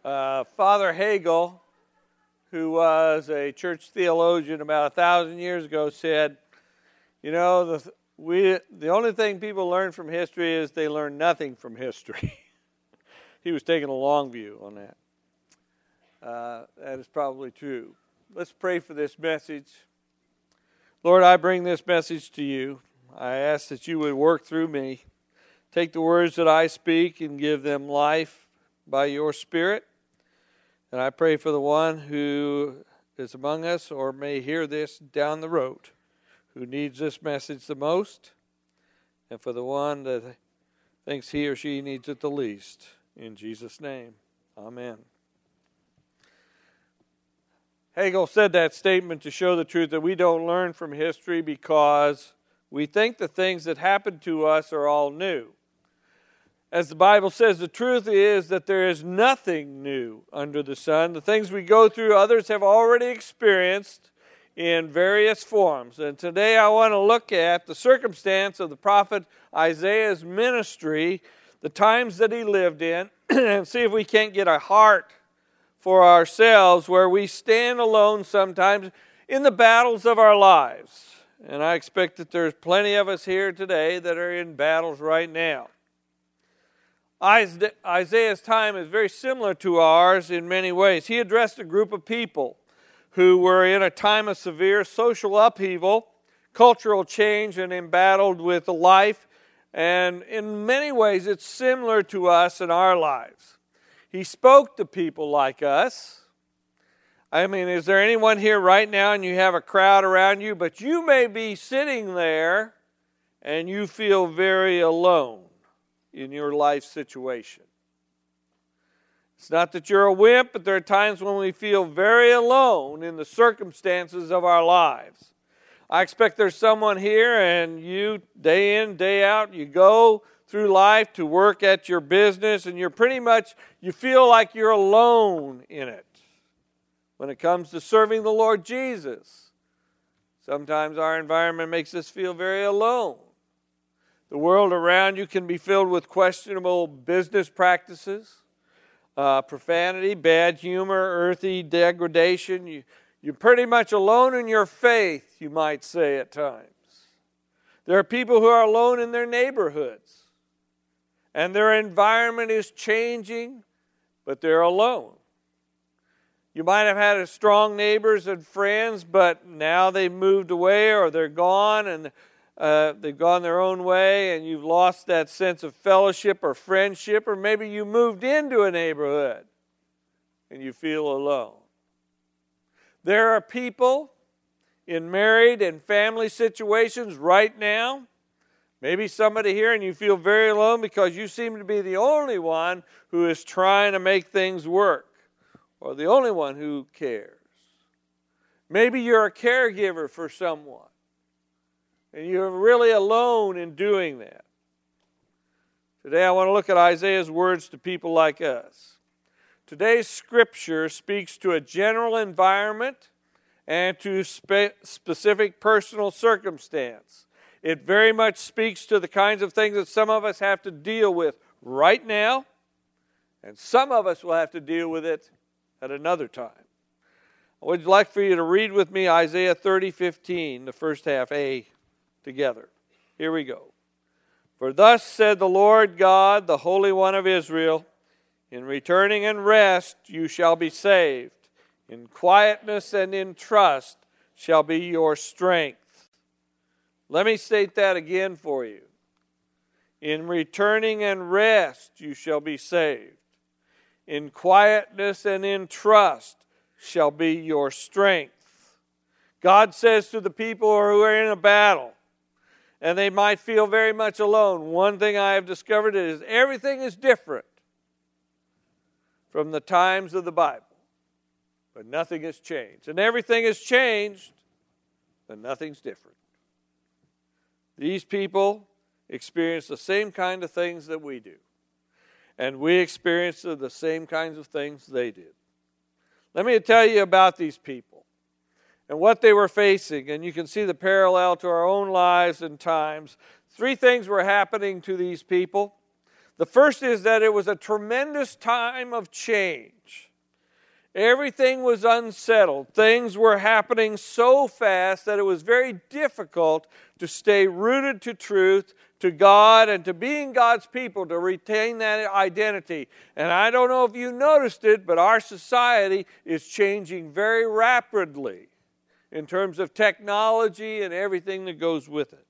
Father Hegel, who was a church theologian about 1,000 years ago, said, you know, the only thing people learn from history is they learn nothing from history. He was taking a long view on that. That is probably true. Let's pray for this message. Lord, I bring this message to you. I ask that you would work through me. Take the words that I speak and give them life by your Spirit. And I pray for the one who is among us or may hear this down the road, who needs this message the most, and for the one that thinks he or she needs it the least. In Jesus' name, amen. Hegel said that statement to show the truth that we don't learn from history because we think the things that happen to us are all new. As the Bible says, the truth is that there is nothing new under the sun. The things we go through, others have already experienced in various forms. And today I want to look at the circumstance of the prophet Isaiah's ministry, the times that he lived in, and see if we can't get a heart for ourselves where we stand alone sometimes in the battles of our lives. And I expect that there's plenty of us here today that are in battles right now. Isaiah's time is very similar to ours in many ways. He addressed a group of people who were in a time of severe social upheaval, cultural change, and embattled with life. And in many ways, it's similar to us in our lives. He spoke to people like us. I mean, is there anyone here right now and you have a crowd around you, but you may be sitting there and you feel very alone in your life situation? It's not that you're a wimp, but there are times when we feel very alone in the circumstances of our lives. I expect there's someone here and you, day in, day out, you go through life to work at your business and you feel like you're alone in it. When it comes to serving the Lord Jesus, sometimes our environment makes us feel very alone. The world around you can be filled with questionable business practices, profanity, bad humor, earthy degradation. You're pretty much alone in your faith, you might say at times. There are people who are alone in their neighborhoods, and their environment is changing, but they're alone. You might have had strong neighbors and friends, but now they've moved away or they're gone and they've gone their own way, and you've lost that sense of fellowship or friendship, or maybe you moved into a neighborhood and you feel alone. There are people in married and family situations right now, maybe somebody here, and you feel very alone because you seem to be the only one who is trying to make things work, or the only one who cares. Maybe you're a caregiver for someone, and you're really alone in doing that. Today I want to look at Isaiah's words to people like us. Today's scripture speaks to a general environment and to specific personal circumstance. It very much speaks to the kinds of things that some of us have to deal with right now, and some of us will have to deal with it at another time. I would like for you to read with me Isaiah 30:15, the first half, A, together. Here we go. For thus said the Lord God, the Holy One of Israel, in returning and rest you shall be saved. In quietness and in trust shall be your strength. Let me state that again for you. In returning and rest you shall be saved. In quietness and in trust shall be your strength. God says to the people who are in a battle, and they might feel very much alone, one thing I have discovered is everything is different from the times of the Bible, but nothing has changed. And everything has changed, but nothing's different. These people experience the same kind of things that we do, and we experience the same kinds of things they did. Let me tell you about these people and what they were facing, and you can see the parallel to our own lives and times. Three things were happening to these people. The first is that it was a tremendous time of change. Everything was unsettled. Things were happening so fast that it was very difficult to stay rooted to truth, to God, and to being God's people, to retain that identity. And I don't know if you noticed it, but our society is changing very rapidly in terms of technology and everything that goes with it.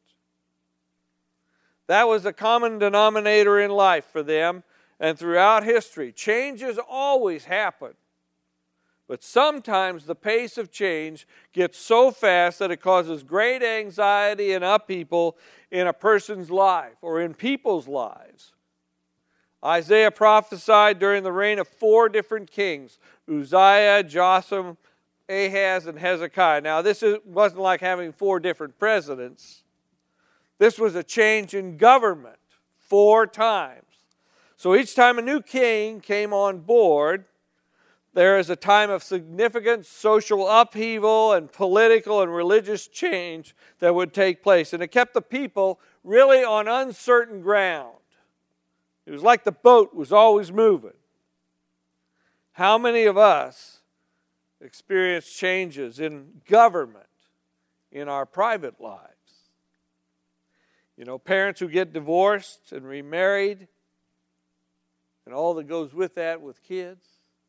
That was a common denominator in life for them and throughout history. Changes always happen. But sometimes the pace of change gets so fast that it causes great anxiety and upheaval in a person's life or in people's lives. Isaiah prophesied during the reign of 4 different kings: Uzziah, Jotham, Ahaz, and Hezekiah. Now, this wasn't like having 4 different presidents. This was a change in government 4 times. So each time a new king came on board, there is a time of significant social upheaval and political and religious change that would take place. And it kept the people really on uncertain ground. It was like the boat was always moving. How many of us experience changes in government in our private lives? You know, parents who get divorced and remarried and all that goes with that with kids.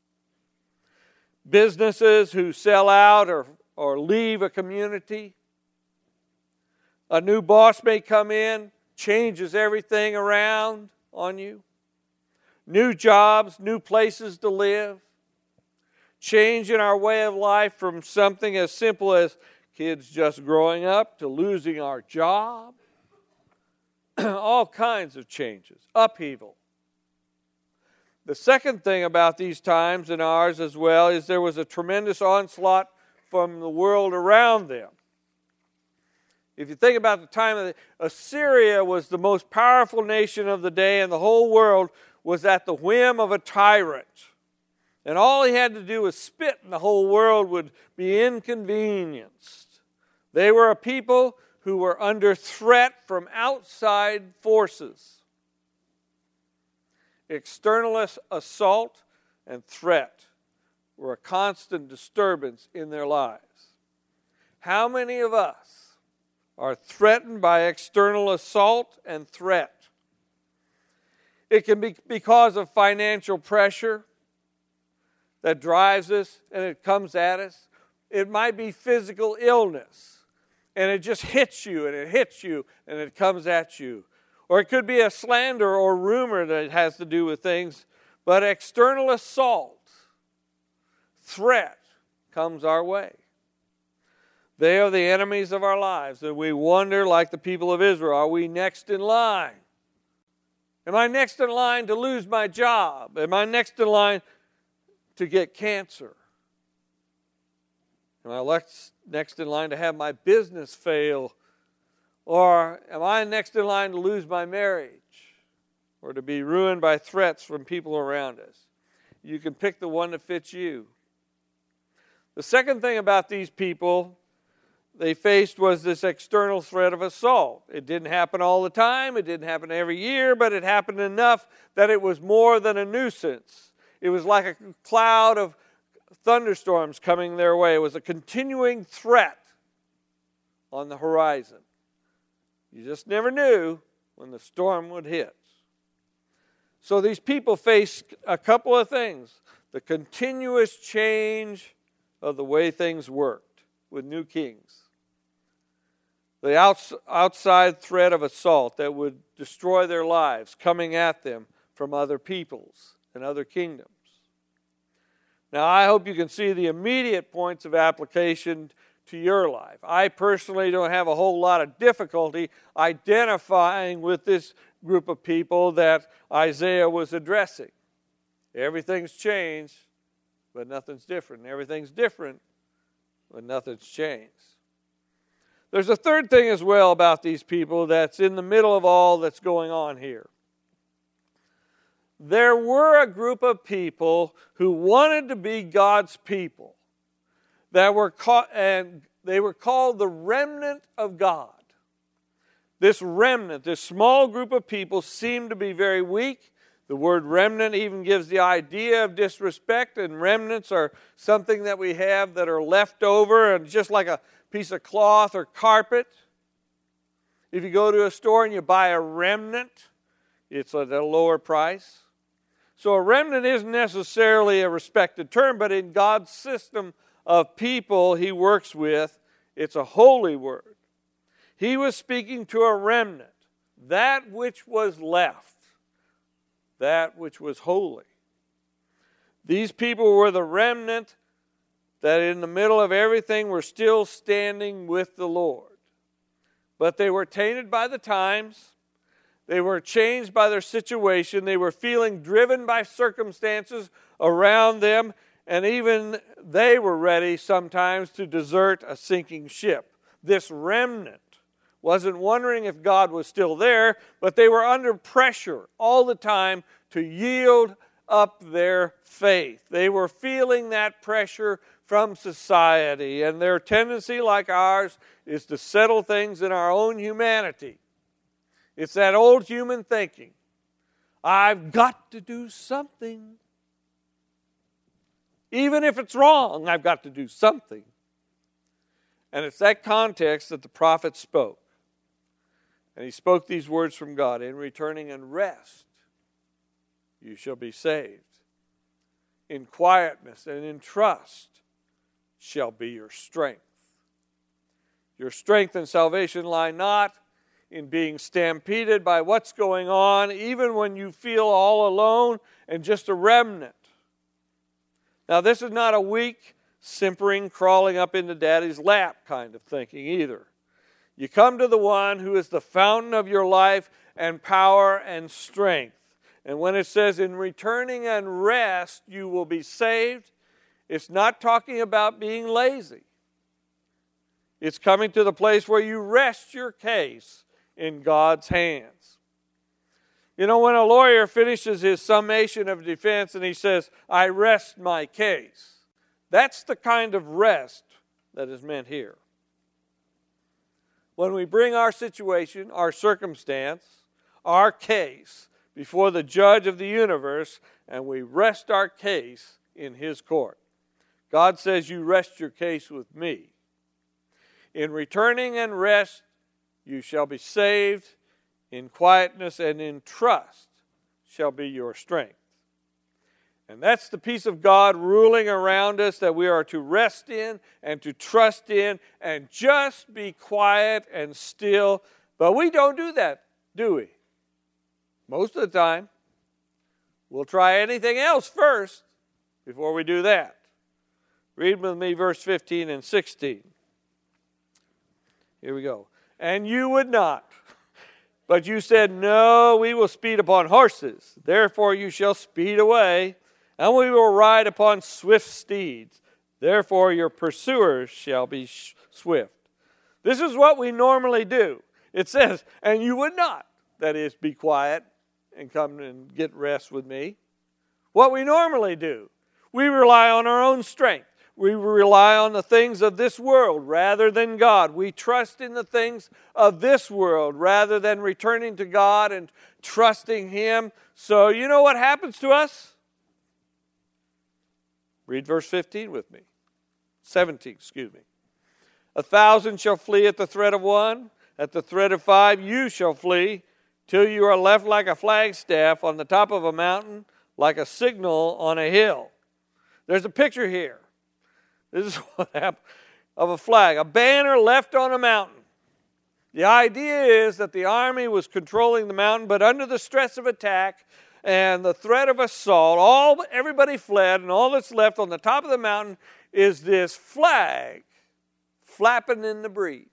Businesses who sell out or leave a community. A new boss may come in, changes everything around on you. New jobs, new places to live. Change in our way of life from something as simple as kids just growing up to losing our job. All kinds of changes, upheaval. The second thing about these times and ours as well is there was a tremendous onslaught from the world around them. If you think about the time of Assyria was the most powerful nation of the day, and the whole world was at the whim of a tyrant. And all he had to do was spit and the whole world would be inconvenienced. They were a people who were under threat from outside forces. External assault and threat were a constant disturbance in their lives. How many of us are threatened by external assault and threat? It can be because of financial pressure that drives us and it comes at us. It might be physical illness and it just hits you and it hits you and it comes at you. Or it could be a slander or rumor that has to do with things. But external assault, threat comes our way. They are the enemies of our lives. And we wonder, like the people of Israel, are we next in line? Am I next in line to lose my job? Am I next in line to get cancer? Am I next in line to have my business fail? Or am I next in line to lose my marriage or to be ruined by threats from people around us? You can pick the one that fits you. The second thing about these people they faced was this external threat of assault. It didn't happen all the time. It didn't happen every year, but it happened enough that it was more than a nuisance. It was like a cloud of thunderstorms coming their way. It was a continuing threat on the horizon. You just never knew when the storm would hit. So these people faced a couple of things. The continuous change of the way things worked with new kings. The outside threat of assault that would destroy their lives coming at them from other peoples and other kingdoms. Now I hope you can see the immediate points of application to your life. I personally don't have a whole lot of difficulty identifying with this group of people that Isaiah was addressing. Everything's changed, but nothing's different. Everything's different, but nothing's changed. There's a third thing as well about these people that's in the middle of all that's going on here. There were a group of people who wanted to be God's people. That were called, and they were called the remnant of God. This remnant, this small group of people seemed to be very weak. The word remnant even gives the idea of disrespect, and remnants are something that we have that are left over, and just like a piece of cloth or carpet. If you go to a store and you buy a remnant, it's at a lower price. So a remnant isn't necessarily a respected term, but in God's system of people He works with, it's a holy word. He was speaking to a remnant, that which was left, that which was holy. These people were the remnant that in the middle of everything were still standing with the Lord. But they were tainted by the times. They were changed by their situation. They were feeling driven by circumstances around them. And even they were ready sometimes to desert a sinking ship. This remnant wasn't wondering if God was still there, but they were under pressure all the time to yield up their faith. They were feeling that pressure from society, and their tendency, like ours, is to settle things in our own humanity. It's that old human thinking. I've got to do something. Even if it's wrong, I've got to do something. And it's that context that the prophet spoke. And he spoke these words from God, in returning and rest, you shall be saved. In quietness and in trust shall be your strength. Your strength and salvation lie not in being stampeded by what's going on, even when you feel all alone and just a remnant. Now, this is not a weak, simpering, crawling up into daddy's lap kind of thinking either. You come to the one who is the fountain of your life and power and strength. And when it says, in returning and rest, you will be saved, it's not talking about being lazy. It's coming to the place where you rest your case in God's hands. You know, when a lawyer finishes his summation of defense and he says, I rest my case, that's the kind of rest that is meant here. When we bring our situation, our circumstance, our case before the judge of the universe, and we rest our case in His court. God says, you rest your case with me. In returning and rest, you shall be saved. In quietness and in trust shall be your strength. And that's the peace of God ruling around us that we are to rest in and to trust in and just be quiet and still. But we don't do that, do we? Most of the time. We'll try anything else first before we do that. Read with me verse 15 and 16. Here we go. And you would not. But you said, no, we will speed upon horses. Therefore you shall speed away, and we will ride upon swift steeds. Therefore your pursuers shall be swift. This is what we normally do. It says, and you would not. That is, be quiet and come and get rest with me. What we normally do. We rely on our own strength. We rely on the things of this world rather than God. We trust in the things of this world rather than returning to God and trusting Him. So you know what happens to us? Read verse 15 with me. 17, excuse me. 1,000 shall flee at the threat of one. At the threat of 5 you shall flee, till you are left like a flagstaff on the top of a mountain, like a signal on a hill. There's a picture here. This is what happened of a flag, a banner left on a mountain. The idea is that the army was controlling the mountain, but under the stress of attack and the threat of assault, everybody fled, and all that's left on the top of the mountain is this flag flapping in the breeze.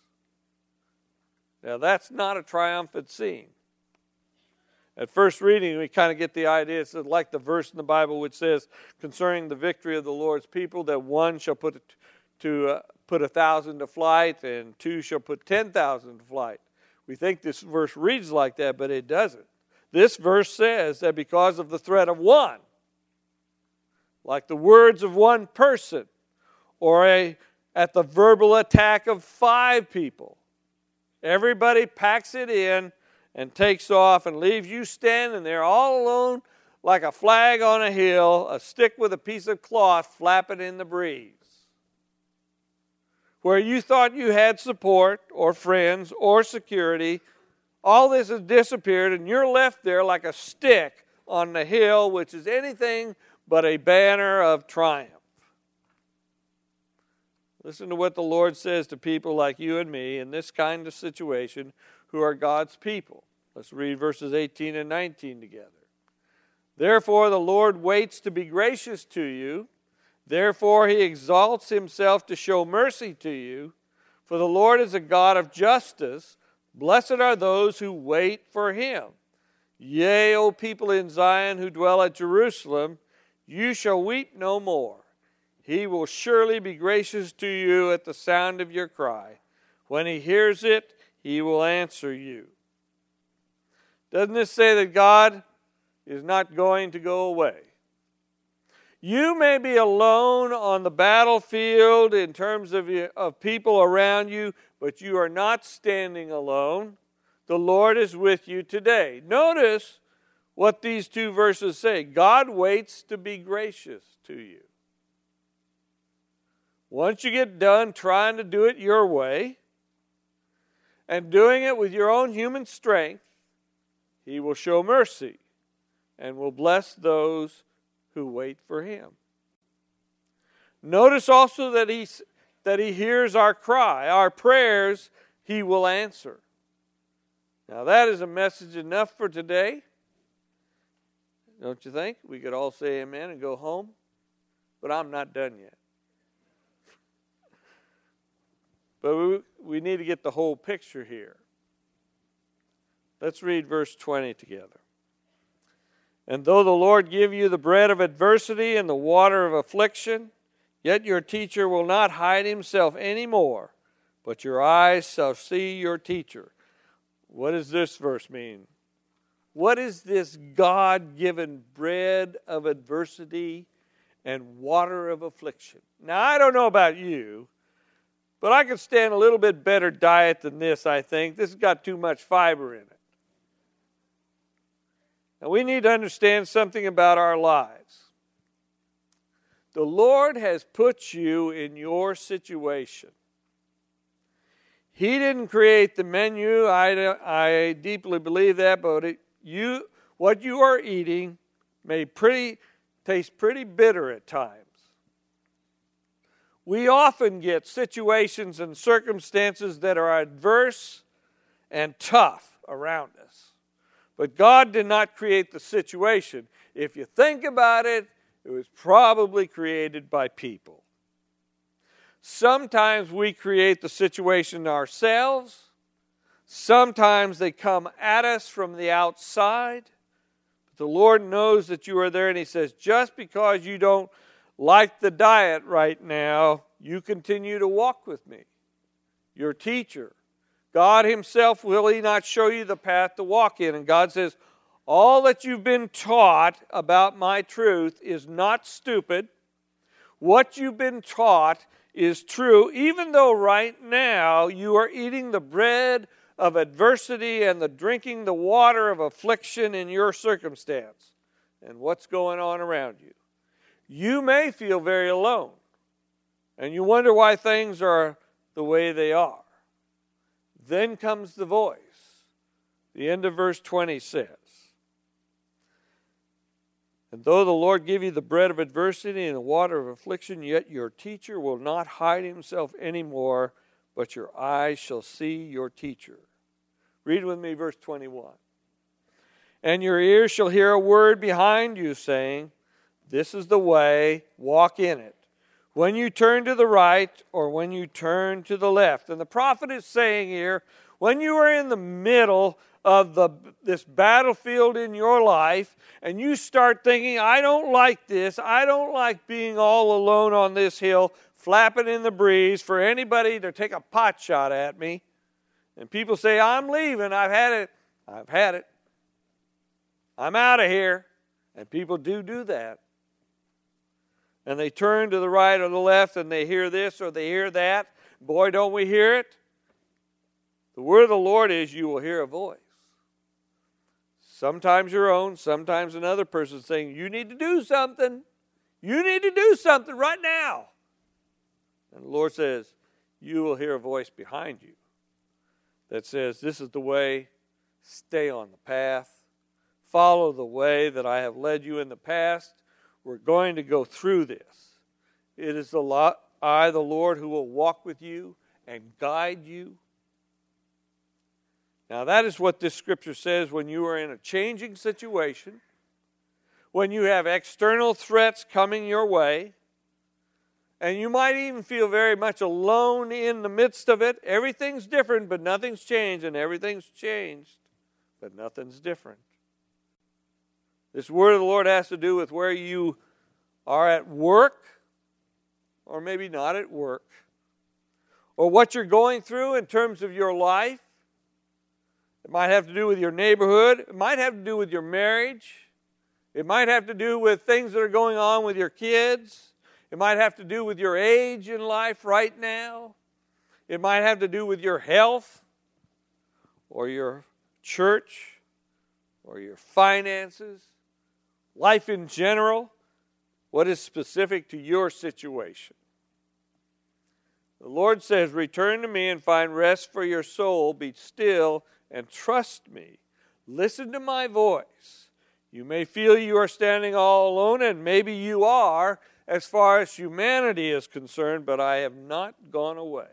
Now, that's not a triumphant scene. At first reading, we kind of get the idea. It's like the verse in the Bible which says, concerning the victory of the Lord's people, that one shall put 1,000 to flight, and 2 shall put 10,000 to flight. We think this verse reads like that, but it doesn't. This verse says that because of the threat of one, like the words of one person, or at the verbal attack of 5 people, Everybody packs it in and takes off and leaves you standing there all alone like a flag on a hill, a stick with a piece of cloth flapping in the breeze. Where you thought you had support or friends or security, all this has disappeared and you're left there like a stick on the hill, which is anything but a banner of triumph. Listen to what the Lord says to people like you and me in this kind of situation who are God's people. Let's read verses 18 and 19 together. Therefore the Lord waits to be gracious to you. Therefore he exalts himself to show mercy to you. For the Lord is a God of justice. Blessed are those who wait for him. Yea, O people in Zion who dwell at Jerusalem, you shall weep no more. He will surely be gracious to you at the sound of your cry. When he hears it, he will answer you. Doesn't this say that God is not going to go away? You may be alone on the battlefield in terms of people around you, but you are not standing alone. The Lord is with you today. Notice what these two verses say. God waits to be gracious to you. Once you get done trying to do it your way and doing it with your own human strength, he will show mercy and will bless those who wait for him. Notice also that he hears our cry, our prayers he will answer. Now that is a message enough for today. Don't you think? We could all say amen and go home. But I'm not done yet. But we need to get the whole picture here. Let's read verse 20 together. And though the Lord give you the bread of adversity and the water of affliction, yet your teacher will not hide himself any more, but your eyes shall see your teacher. What does this verse mean? What is this God-given bread of adversity and water of affliction? Now, I don't know about you, but I could stand a little bit better diet than this, I think. This has got too much fiber in it. Now, we need to understand something about our lives. The Lord has put you in your situation. He didn't create the menu. I deeply believe that, but what you are eating may taste pretty bitter at times. We often get situations and circumstances that are adverse and tough around us. But God did not create the situation. If you think about it, it was probably created by people. Sometimes we create the situation ourselves. Sometimes they come at us from the outside. But the Lord knows that you are there, and he says, just because you don't like the diet right now, you continue to walk with me, your teacher. God himself, will he not show you the path to walk in? And God says, all that you've been taught about my truth is not stupid. What you've been taught is true, even though right now you are eating the bread of adversity and drinking the water of affliction in your circumstance and what's going on around you. You may feel very alone, and you wonder why things are the way they are. Then comes the voice. The end of verse 20 says, and though the Lord give you the bread of adversity and the water of affliction, yet your teacher will not hide himself anymore, but your eyes shall see your teacher. Read with me verse 21. And your ears shall hear a word behind you saying, this is the way, walk in it. When you turn to the right or when you turn to the left. And the prophet is saying here, when you are in the middle of this battlefield in your life and you start thinking, I don't like this, I don't like being all alone on this hill, flapping in the breeze for anybody to take a pot shot at me. And people say, I'm leaving, I've had it. I'm out of here. And people do that. And they turn to the right or the left and they hear this or they hear that. Boy, don't we hear it. The word of the Lord is you will hear a voice. Sometimes your own, sometimes another person saying, you need to do something. You need to do something right now. And the Lord says, you will hear a voice behind you that says, this is the way, stay on the path. Follow the way that I have led you in the past. We're going to go through this. It is I, the Lord, who will walk with you and guide you. Now that is what this scripture says when you are in a changing situation, when you have external threats coming your way, and you might even feel very much alone in the midst of it. Everything's different, but nothing's changed, and everything's changed, but nothing's different. This word of the Lord has to do with where you are at work, or maybe not at work, or what you're going through in terms of your life. It might have to do with your neighborhood. It might have to do with your marriage. It might have to do with things that are going on with your kids. It might have to do with your age in life right now. It might have to do with your health, or your church, or your finances, life in general, what is specific to your situation. The Lord says, return to me and find rest for your soul. Be still and trust me. Listen to my voice. You may feel you are standing all alone, and maybe you are as far as humanity is concerned, but I have not gone away.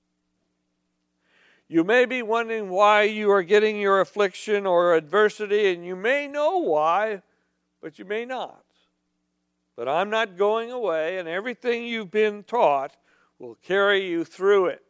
You may be wondering why you are getting your affliction or adversity, and you may know why, but you may not. But I'm not going away, and everything you've been taught will carry you through it.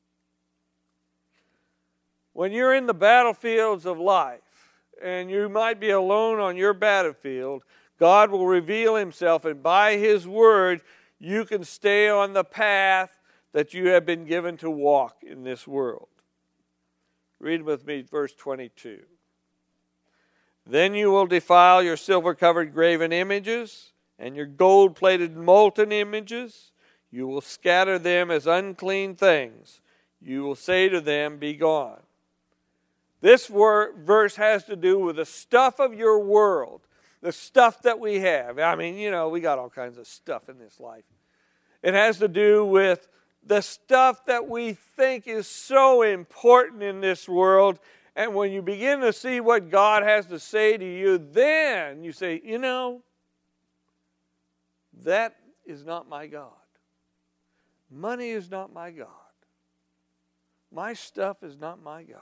When you're in the battlefields of life, and you might be alone on your battlefield, God will reveal himself, and by his word, you can stay on the path that you have been given to walk in this world. Read with me verse 22. Then you will defile your silver-covered graven images and your gold-plated molten images. You will scatter them as unclean things. You will say to them, be gone. This verse has to do with the stuff of your world, the stuff that we have. I mean, we got all kinds of stuff in this life. It has to do with the stuff that we think is so important in this world. And when you begin to see what God has to say to you, then you say, that is not my God. Money is not my God. My stuff is not my God.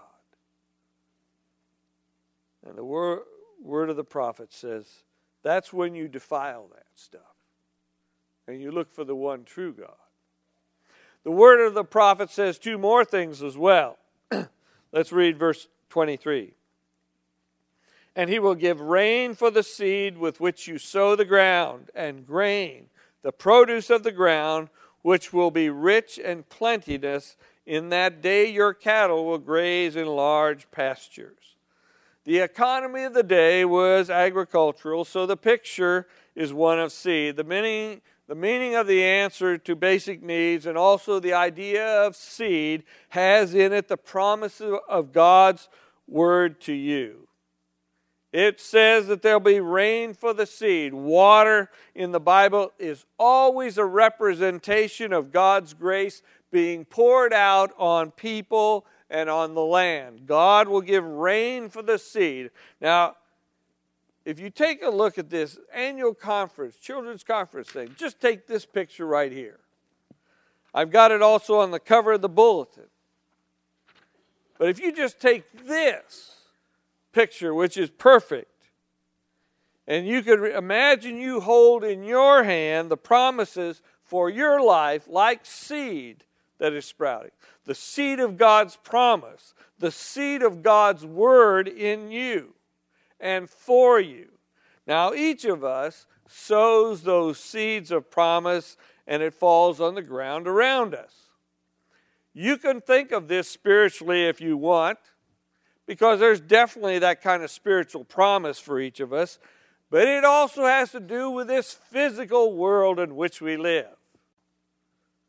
And the word of the prophet says, that's when you defile that stuff. And you look for the one true God. The word of the prophet says two more things as well. Let's read verse 23. And he will give rain for the seed with which you sow the ground, and grain, the produce of the ground, which will be rich and plenteous. In that day your cattle will graze in large pastures. The economy of the day was agricultural, so the picture is one of seed. The meaning of the answer to basic needs, and also the idea of seed, has in it the promise of God's word to you. It says that there'll be rain for the seed. Water in the Bible is always a representation of God's grace being poured out on people and on the land. God will give rain for the seed. Now, if you take a look at this annual conference, children's conference thing, just take this picture right here. I've got it also on the cover of the bulletin. But if you just take this picture, which is perfect, and you could imagine you hold in your hand the promises for your life like seed that is sprouting. The seed of God's promise, the seed of God's word in you and for you. Now each of us sows those seeds of promise, and it falls on the ground around us. You can think of this spiritually if you want, because there's definitely that kind of spiritual promise for each of us, but it also has to do with this physical world in which we live.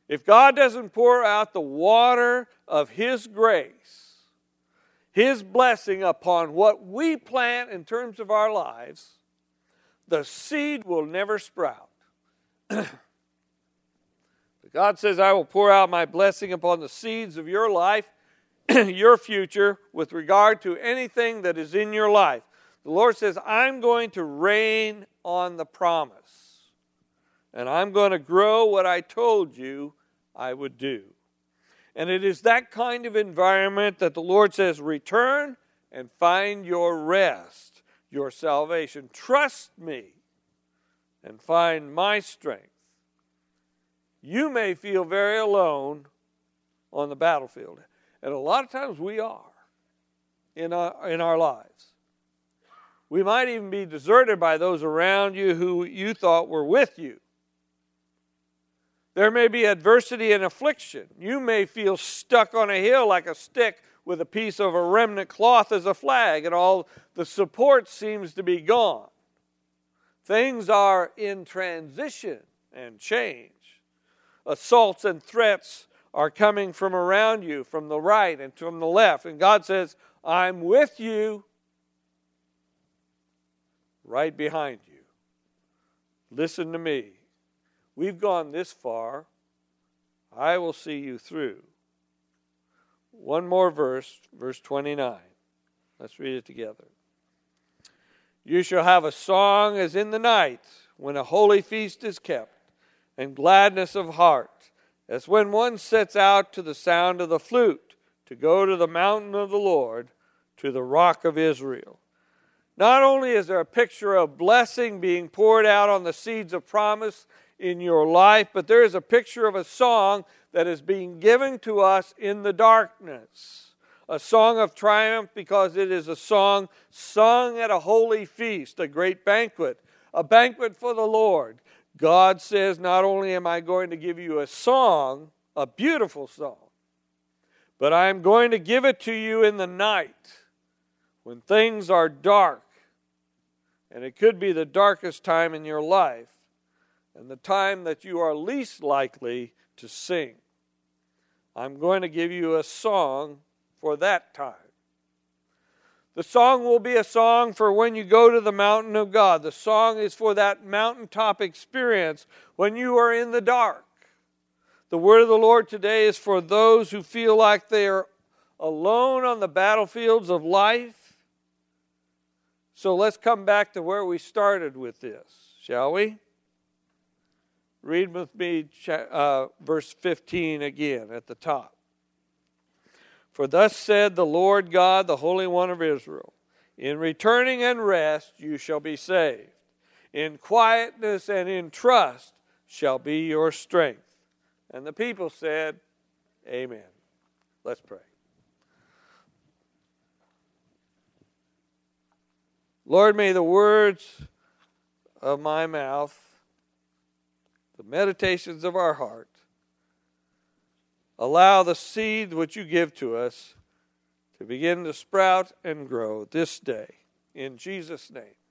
If God doesn't pour out the water of His grace, His blessing upon what we plant in terms of our lives, the seed will never sprout. But God says, I will pour out my blessing upon the seeds of your life, your future, with regard to anything that is in your life. The Lord says, I'm going to rain on the promise. And I'm going to grow what I told you I would do. And it is that kind of environment that the Lord says, return and find your rest, your salvation. Trust me and find my strength. You may feel very alone on the battlefield. And a lot of times we are in our lives. We might even be deserted by those around you who you thought were with you. There may be adversity and affliction. You may feel stuck on a hill like a stick with a piece of a remnant cloth as a flag, and all the support seems to be gone. Things are in transition and change. Assaults and threats are coming from around you, from the right and from the left. And God says, I'm with you, right behind you. Listen to me. We've gone this far. I will see you through. One more verse, verse 29. Let's read it together. You shall have a song as in the night, when a holy feast is kept, and gladness of heart, as when one sets out to the sound of the flute, to go to the mountain of the Lord, to the rock of Israel. Not only is there a picture of blessing being poured out on the seeds of promise in your life, but there is a picture of a song that is being given to us in the darkness. A song of triumph, because it is a song sung at a holy feast, a great banquet, a banquet for the Lord. God says, not only am I going to give you a song, a beautiful song, but I am going to give it to you in the night when things are dark. And it could be the darkest time in your life, and the time that you are least likely to sing. I'm going to give you a song for that time. The song will be a song for when you go to the mountain of God. The song is for that mountaintop experience when you are in the dark. The word of the Lord today is for those who feel like they are alone on the battlefields of life. So let's come back to where we started with this, shall we? Read with me verse 15 again at the top. For thus said the Lord God, the Holy One of Israel, in returning and rest you shall be saved. In quietness and in trust shall be your strength. And the people said, Amen. Let's pray. Lord, may the words of my mouth, the meditations of our heart, allow the seed which you give to us to begin to sprout and grow this day. In Jesus' name.